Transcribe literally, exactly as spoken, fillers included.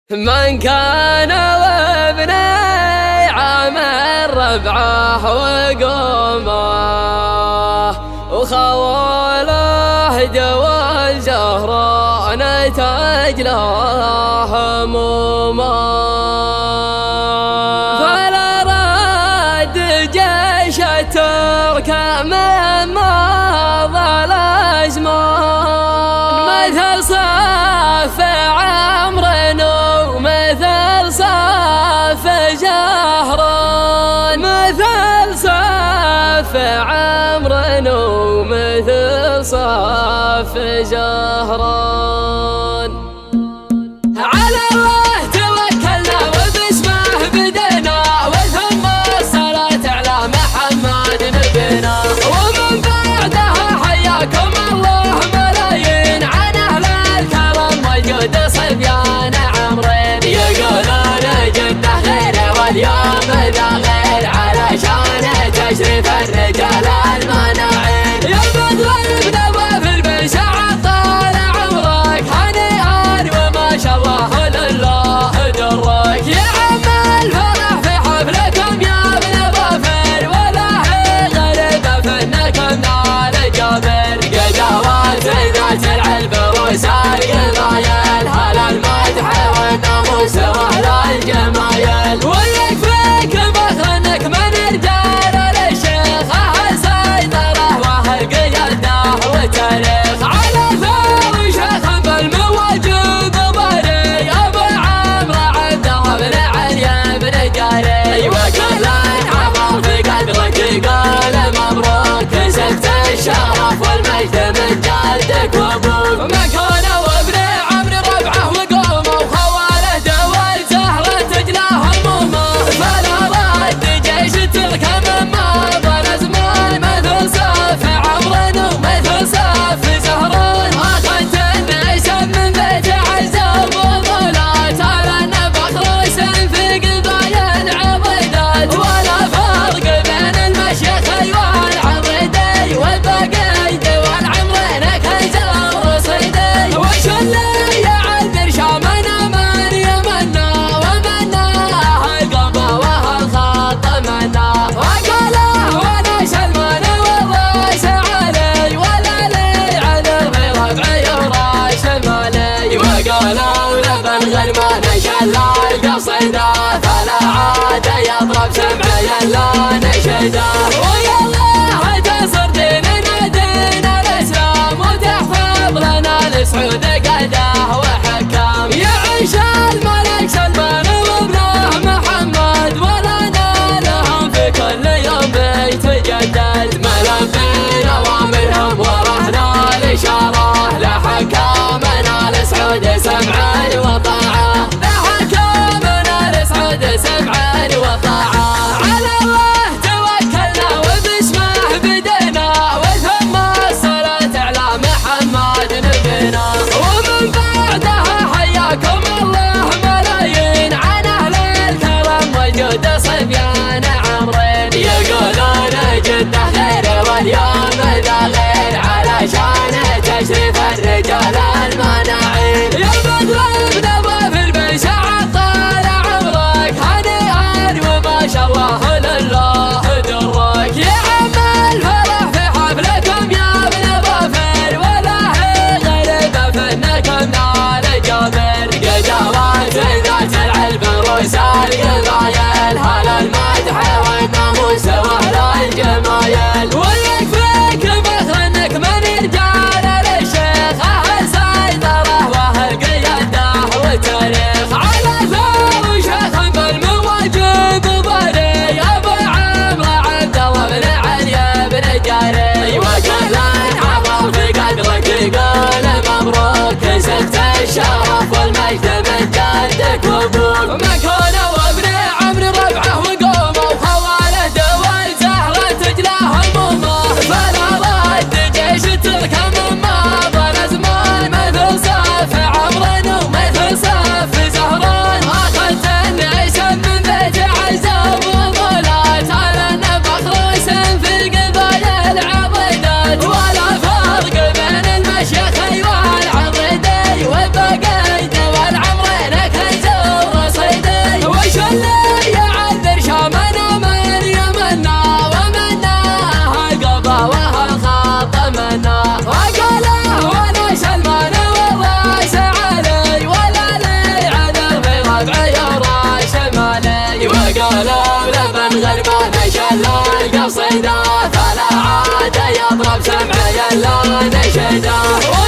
من كان وابني عامر ربعه وقومه وخوله جوال زهران تجله همومه فلا رد جيش الترك مما ظل أزمان مثل صف عمرو ومثل صف زهران مثل صف عمرو ومثل صف زهران. على الله توكلنا وباسمه بدينا وثم الصلاة على محمد نبينا ومن بعدها حياكم الله ملايين عن أهل الكرم وجود صبيان عمرين يقولون جنة غير واليوم ذا غير علشان تشريف الرجال المناعين يا بدر بنوى في البيش عطال عمرك هنيئا وما شاء الله لله درك يا عم الفرح في حفلكم يا ابن ظفر ولا هي غريبة فنكم نال جابر قدوات ذات العلم وسال قضايل هلا المدح والناموس واهل الجمايل ويكفيك فخرنك من رجال الشيخ اهل سيطره واهل قياده وتاريخ على ثور شيخ بالمواجب بري ابو عمرو عبده بن علي بن جاري وكل عمر في قدرك قال مبروك كسبت الشرف والمجد من جدك وابوك مكانه وابن عمرو ربعه وقومه وخواله دوال زهره تجلاه همومه فلا رد جيش ترك مما ظل زمان مثل صف عمرو ومثل صف زهران اخذت النسب من بيت عزه وفضولات على نفخ روس في قضايا العضيدات ولا فرق بين المشيخ والعضيدي والبقيد والعمرين كنزر رصيدي وش اللي يعذر شامنا من يمنا ومنا القلب وهالخط منا وقاله وانا سلمان والراس علي ولا لي على الغير ربعي وراس مالي وقالوا لبن غرمان شلا القصيده فلا عاد يضرب سمعي الا نشده ويالله تنصر ديننا دين الاسلام وتحفظ لنا السعود قاده وحكام يعيش الملك سلمان وابنه محمد ولنا لهم في كل يوم بيتجدد ملبين اوامرهم ورحنا الاشاره لحكامنا السعود سمعا وطاعه لحكامنا السعود سمعا وطاعه على الله توكلنا وباسمه بدينا وثم الصلاة على محمد نبينا ومن بعد صوته يضرب سمعي الا نشده.